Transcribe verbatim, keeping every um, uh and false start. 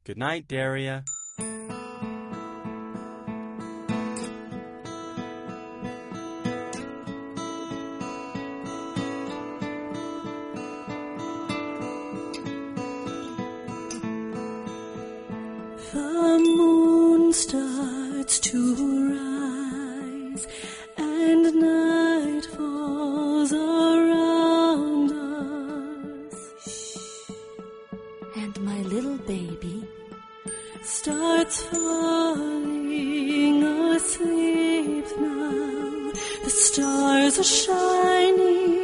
Good night, Daria. The moon starts to rise, and night falls around us. And my little baby starts falling asleep now. The stars are shining